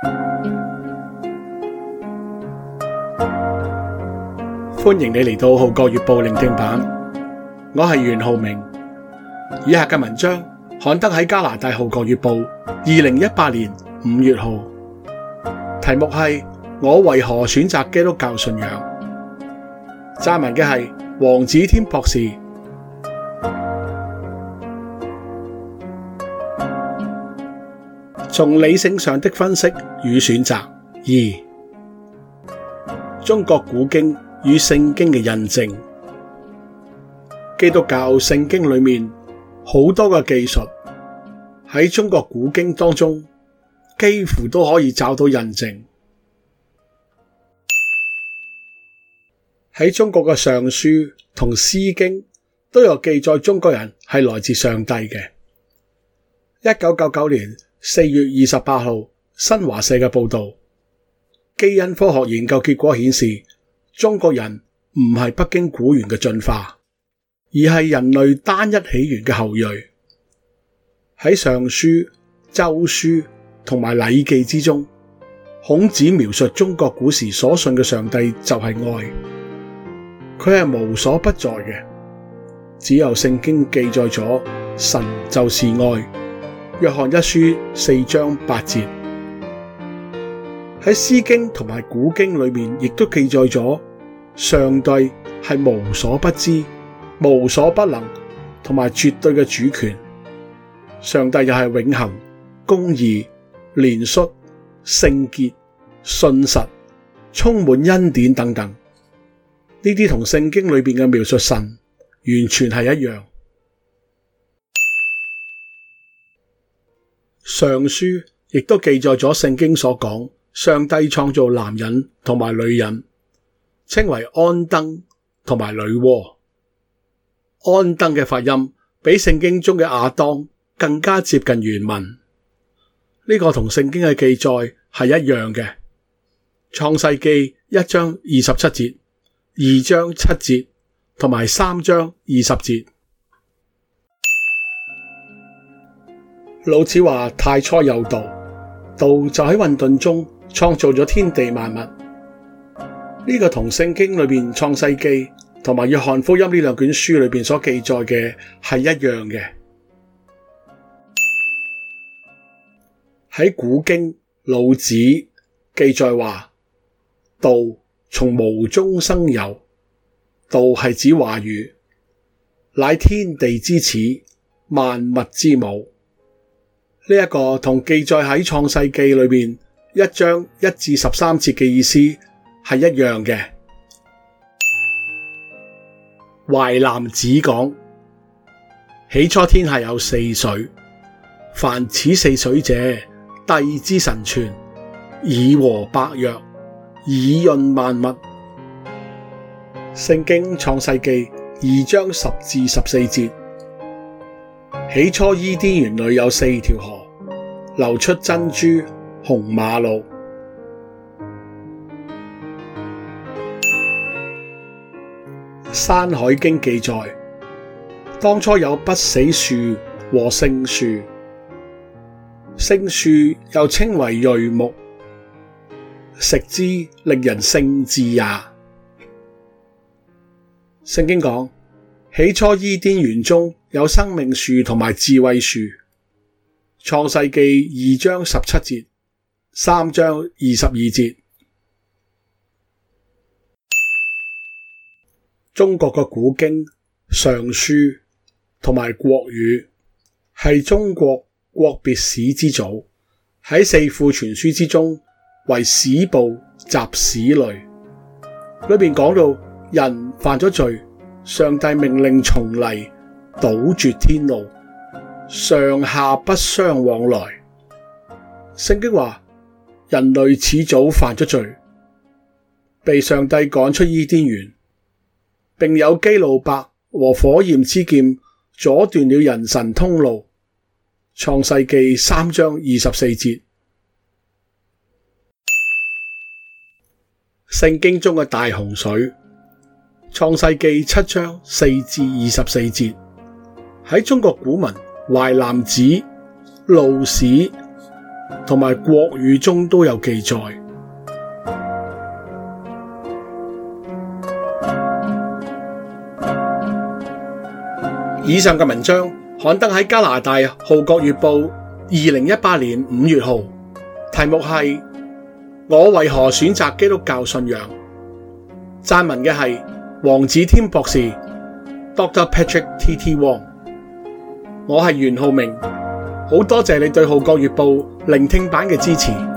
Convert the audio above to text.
歡迎你嚟到《號角月報》聆聽版，我係袁浩明。以下嘅文章刊登喺加拿大《號角月報》2018年5月號，題目係我為何選擇基督教信仰。撰文嘅係黃子添博士。從理性上的分析與選擇2，中國古經與聖經嘅印證。基督教聖經裏面好多嘅記述喺中國古經當中幾乎都可以找到印證。喺中國嘅尚書同詩經都有記載中國人係來自上帝嘅。1999年4月28號新華社嘅報道，基因科學研究結果顯示，中國人唔係北京古猿嘅進化，而係人類單一起源嘅後裔。喺尚書、周書同埋禮記之中，孔子描述中國古時所信嘅上帝就係愛，佢係無所不在嘅。只有聖經記載咗神就是愛，約翰一書4章8節。喺詩經同埋古經裏面亦都記載咗上帝係無所不知、無所不能同埋絕對嘅主權。上帝又係永恆、公義、憐恤、聖潔、信實、充滿恩典等等。呢啲同聖經裏面嘅描述神完全係一樣。尚書亦都記載咗聖經所講上帝創造男人同埋女人，稱為安登同埋女媧。安登嘅發音比聖經中嘅亞當更加接近原文，呢個同聖經嘅記載係一樣嘅。創世記1章27節、2章7節同埋3章20節。老子話太初有道，道就喺混沌中創造咗天地萬物。呢個同聖經裏面創世記同埋約翰福音呢兩卷書裏面所記載嘅係一樣嘅。喺古經老子記載話，道從無中生有，道係指話語，乃天地之始，萬物之母。呢一個同記載喺創世記裏面1章1至13節嘅意思係一樣嘅。淮南子講，起初天下有四水，凡此四水者，帝之神泉，以和百藥，以潤萬物。聖經創世記2章10至14節，起初伊甸園裏有4條河，流出珍珠、紅瑪瑙。山海經記載，當初有不死樹和聖樹，聖樹又稱為芮木，食之令人勝志也。聖經講，起初伊甸園中有生命樹同埋智慧樹。創世記2章17節、3章22節。中國嘅古經、尚書同埋國語係中國國別史之祖，喺四庫全書之中為史部集史類。裏面講到人犯咗罪，上帝命令松泥堵絕天路，上下不相往來。聖經話人類始早犯咗罪，被上帝趕出伊甸園，並有基路伯和火焰之劍阻斷了人神通路。創世記3章24節。聖經中嘅大洪水，創世記7章4至24節。喺中國古文淮南子、路史、 同埋國語中都有記載。以上嘅文章刊登喺加拿大《號角月報》2018年5月號，題目係我為何選擇基督教信仰。撰文嘅係黃子添博士 Dr. Patrick T.T. Wong。我係袁浩明，好多謝你對《號角月報》聆聽版嘅支持。